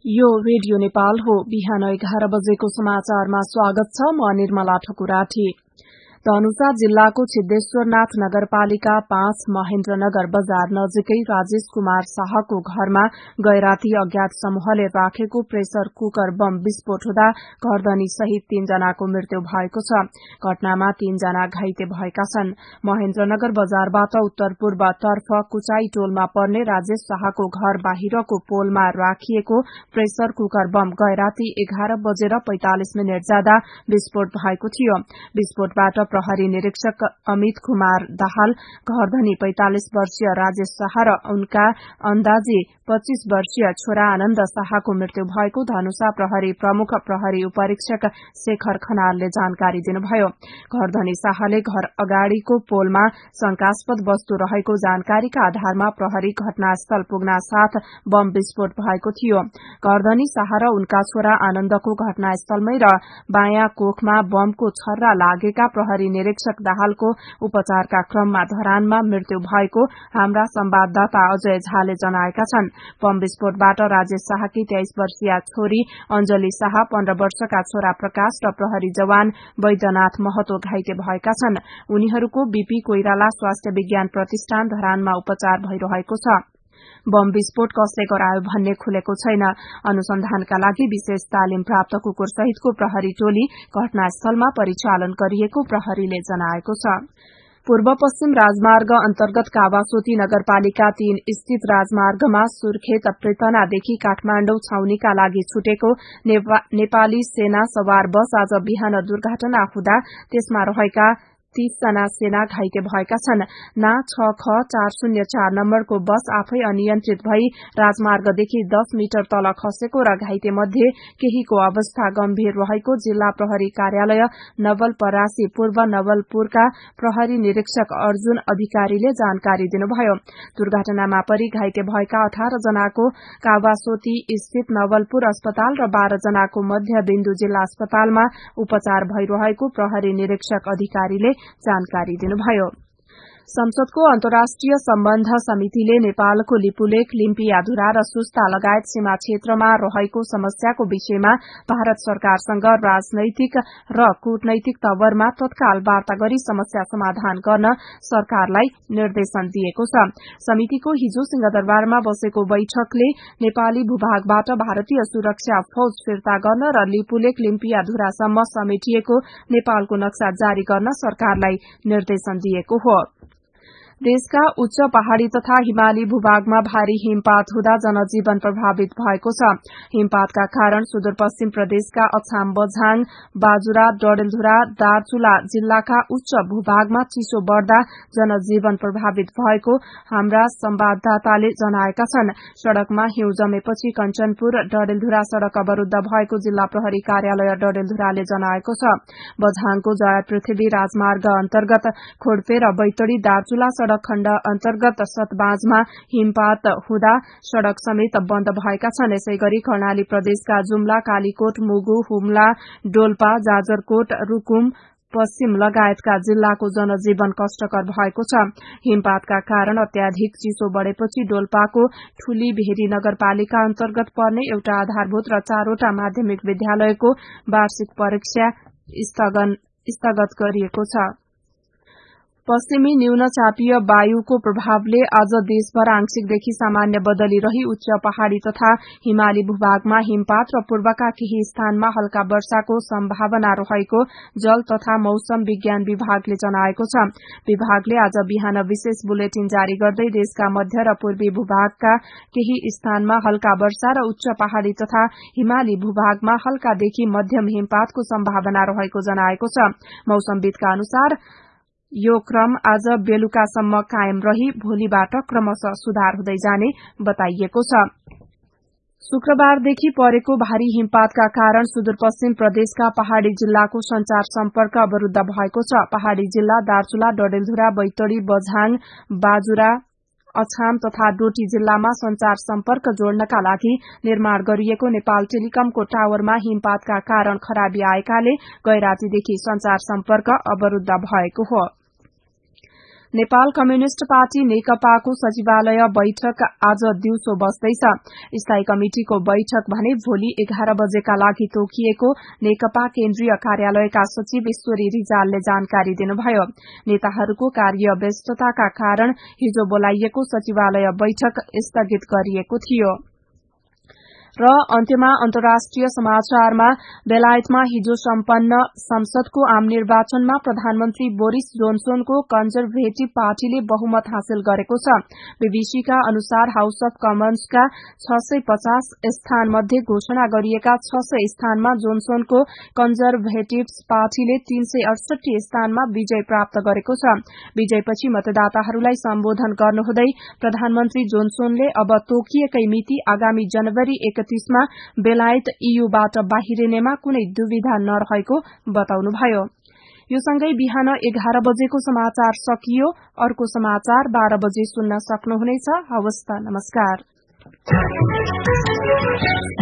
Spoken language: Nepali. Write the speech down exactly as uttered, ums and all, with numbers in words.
यो रेडियो नेपाल हो। बिहान एघार बजेको समाचारमा स्वागत छ। म निर्मला ठकुराठी। धनुषा जिल्लाको सिद्धेश्वरनाथ नगरपालिका पाँच महेन्द्रनगर बजार नजिकै राजेश कुमार शाहको घरमा गैराती अज्ञात समूहले राखेको प्रेशर कुकर बम विस्फोट हुँदा घरधनी सहित तीनजनाको मृत्यु भएको छ। घटनामा तीनजना घाइते भएका छन्। महेन्द्रनगर बजारबाट उत्तर पूर्व तर्फ कुचाई टोलमा पर्ने राजेश शाहको घर बाहिरको पोलमा राखिएको प्रेशर कुकर बम गैराती एघार बजेर पैंतालिस मिनट जाँदा विस्फोट भएको थियो। विस्फोटबाट प्रहरी निरीक्षक अमित कुमार दाहाल, घरधनी पैंतालिस वर्षीय राजेश शाह र उनका अन्दाजी पच्चीस वर्षीय छोरा आनन्द शाहको मृत्यु भएको धनुषा प्रहरी प्रमुख प्रहरी उपरीक्षक शेखर खनालले जानकारी दिनुभयो। घरधनी शाहले घर अगाडिको पोलमा शंकास्पद वस्तु रहेको जानकारीका आधारमा प्रहरी घटनास्थल पुग्ना साथ बम विस्फोट भएको थियो। घरधनी शाह र उनका छोरा आनन्दको घटनास्थलमै र बायाँ कोखमा बमको छर्रा लागेका प्रहरी निरीक्षक दाहालको उपचारका क्रममा धरानमा मृत्यु भएको हाम्रा संवाददाता अजय झाले जनाएका छन्। बम विस्फोटबाट राजेश शाहकी तेइस वर्षीय छोरी अंजली शाह, पन्ध्र वर्षका छोरा प्रकाश र प्रहरी जवान वैद्यनाथ महतो घाइते भएका छन्। उनीहरूको बीपी कोइराला स्वास्थ्य विज्ञान प्रतिष्ठान धरानमा उपचार भइरहेको छ। बम विस्फोट कसले गरायो भन्ने खुलेको छैन। अनुसन्धानका लागि विशेष तालिम प्राप्त कुकुर सहितको प्रहरी टोली घटनास्थलमा परिचालन गरिएको प्रहरीले जनाएको छ। पूर्व पश्चिम राजमार्ग अन्तर्गत कावासोती नगरपालिका तीन स्थित राजमार्गमा सुर्खेत पृतनादेखि काठमाण्डौ छाउनीका लागि छुटेको नेपा, नेपाली सेना सवार बस आज बिहान दुर्घटना हुँदा त्यसमा रहेका तीस जना सेना घाइते भएका छन्। ना छ ख चार शून्य चार नम्बरको बस आफै अनियन्त्रित भई राजमार्गदेखि दस मिटर तल खसेको र घाइते मध्ये केहीको अवस्था गम्भीर रहेको जिल्ला प्रहरी कार्यालय नवलपरासी पूर्व नवलपुरका प्रहरी निरीक्षक अर्जुन अधिकारीले जानकारी दिनुभयो। दुर्घटनामा परि घाइते भएका अठार जनाको कावासोती स्थित नवलपुर अस्पताल र बाह्र जनाको मध्य बिन्दु जिल्ला अस्पतालमा उपचार भइरहेको प्रहरी निरीक्षक अधिकारीले जानकारी दिनुभयो। संसदको अन्तर्राष्ट्रिय सम्बन्ध समितिले नेपालको लिपुलेख, लिम्पियाधुरा र सुस्ता लगायत सीमा क्षेत्रमा रहेको समस्याको विषयमा भारत सरकारसँग राजनैतिक र कूटनैतिक तवरमा तत्काल वार्ता गरी समस्या समाधान गर्न सरकारलाई निर्देशन दिएको छ। समितिको हिजो सिंहदरबारमा बसेको बैठकले नेपाली भूभागबाट भारतीय सुरक्षा फौज फिर्ता गर्न र लिपुलेख, लिम्पियाधुरासम्म समेटिएको नेपालको नक्सा जारी गर्न सरकारलाई निर्देशन दिएको हो। देशका उच्च पहाड़ी तथा हिमाली भूभागमा भारी हिमपात हुँदा जनजीवन प्रभावित भएको छ। हिमपातका कारण सुदूरपश्चिम प्रदेशका अछाम, बझाङ, बाजुरा, डडेलधुरा, दार्चुला जिल्लाका उच्च भूभागमा चिसो बढ़दा जनजीवन प्रभावित भएको हाम्रा संवाददाताले जनाएका छन्। सड़कमा हिउँ जमेपछि कञ्चनपुर डडेलधुरा सड़क अवरूद्ध भएको जिल्ला प्रहरी कार्यालय डडेलधुराले जनाएको छ। बझाङको जय पृथ्वी राजमार्ग अन्तर्गत खोडपे र बैतडी दार्चुला सड़क खण्ड अन्तर्गत सतबाजमा हिमपात हुँदा सड़क समेत बन्द भएका छन्। यसैगरी कर्णाली प्रदेशका जुम्ला, कालीकोट, मुगु, हुम्ला, डोल्पा, जाजरकोट, रुकुम पश्चिम लगायतका जिल्लाको जनजीवन कष्टकर भएको छ। हिमपातका कारण अत्याधिक चिसो बढ़ेपछि डोल्पाको ठूली भेरी नगरपालिका अन्तर्गत पर्ने एउटा आधारभूत र चारवटा माध्यमिक विद्यालयको वार्षिक परीक्षा स्थगत गरिएको छ। पश्चिमी न्यूनचापीय वायुको प्रभावले आज देशभर आंशिकदेखि सामान्य बदली रही उच्च पहाड़ी तथा हिमाली भूभागमा हिमपात र पूर्वका केही स्थानमा हल्का वर्षाको सम्भावना रहेको जल तथा मौसम विज्ञान विभागले जनाएको छ। विभागले आज बिहान विशेष बुलेटिन जारी गर्दै देशका मध्य र पूर्वी भूभागका केही स्थानमा हल्का वर्षा र उच्च पहाड़ी तथा हिमाली भूभागमा हल्कादेखि मध्यम हिमपातको सम्भावना रहेको जनाएको छ। मौसमविदका अनुसार यो क्रम आज बेलुकासम्म कायम रही भोलिबाट क्रमशः सुधार हुँदै जाने बताइएको छ। शुक्रबारदेखि परेको भारी हिमपातका कारण सुदूरपश्चिम प्रदेशका पहाड़ी जिल्लाको संचार सम्पर्क अवरूद्ध भएको छ। पहाड़ी जिल्ला दार्चुला, डडेलधुरा, बैतडी, बझाङ, बाजुरा, अछाम तथा डोटी जिल्लामा संचार सम्पर्क जोड्नका लागि निर्माण गरिएको नेपाल टेलिकमको टावरमा हिमपातका कारण खराबी आएकाले गैरातीदेखि संचार सम्पर्क अवरूद्ध भएको हो। नेपाल कम्युनिष्ट पार्टी नेकपाको सचिवालय बैठक आज दिउँसो बस्दैछ। स्थायी कमिटिको बैठक भने भोलि एघार बजेका लागि तोकिएको नेकपा केन्द्रीय कार्यालयका सचिव ईश्वरी रिजालले जानकारी दिनुभयो। नेताहरूको कार्य व्यस्तताका कारण हिजो बोलाइएको सचिवालय बैठक स्थगित गरिएको थियो। र अन्त्यमा अन्तर्राष्ट्रिय समाचारमा बेलायतमा हिजो सम्पन्न संसदको आम निर्वाचनमा प्रधानमन्त्री बोरिस जोन्सनको कन्जर्भेटिभ पार्टीले बहुमत हासिल गरेको छ। बीबीसीका अनुसार हाउस अफ कमन्सका छ सय पचास स्थान मध्ये घोषणा गरिएका छ सय स्थानमा जोन्सनको कन्जर्भेटिभ पार्टीले तीन सय अडसठी स्थानमा विजय प्राप्त गरेको छ। विजयपछि मतदाताहरूलाई सम्बोधन गर्नुहुँदै प्रधानमन्त्री जोन्सनले अब तोकिएकै मिति आगामी जनवरी एकतीसमा बेलायत ईयूबाट बाहिरिनेमा कुनै दुविधा नरहेको बताउनुभयो। यो सँगै बिहान एघार बजेको समाचार सकियो। अर्को समाचार बाह्र बजे सुन्न सक्नुहुनेछ। हवस् त, नमस्कार।